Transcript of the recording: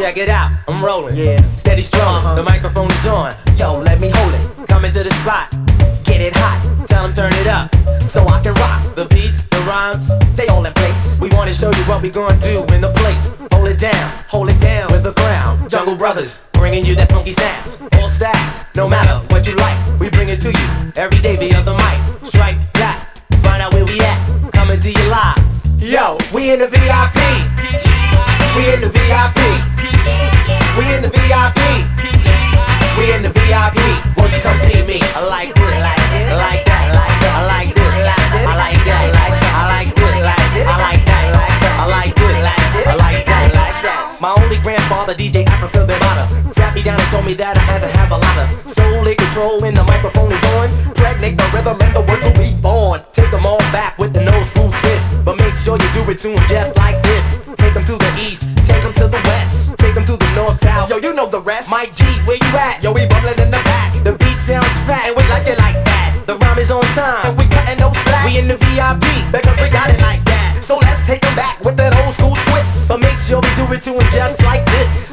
check it out, I'm rolling, Yeah. steady strong, the microphone is on. Yo, let me hold it. Coming to the spot, Get it hot, tell them turn it up. so I can rock. The beats, the rhymes, They all in place. we wanna show you what we gonna do in the place. Hold it down with the crown. Jungle Brothers, bringing you that funky sounds. All stacked, no matter what you like, we bring it to you every day via the mic. Strike that, find out where we at, coming to you live. Yo, we in the VIP. We in the VIP. We in the VIP. We in the VIP. Won't you come see me? I like this, like this, I like that, like that. I like this, like this, I like that, like that. I like this, like this, I like that, like that. I like this, like this, I like that, like that. My only grandfather, DJ Africa Bambaataa, sat me down and told me that I had to have a lot of soul in control when the microphone is on. Pregnate the rhythm and the word will be born. Take them all back with the no school twist, but make sure you do it to them just like this. Take them to the east, take them to the west, take them to the north, south. Yo, you know the rest. Mike G, where you at? Yo, we bubbling in the back. The beat sounds fat And we like it like that. the rhyme is on time. And we cutting no slack. We in the VIP, Because we got it like that. So let's take them back with that old school twist. but make sure we do it to them just like this.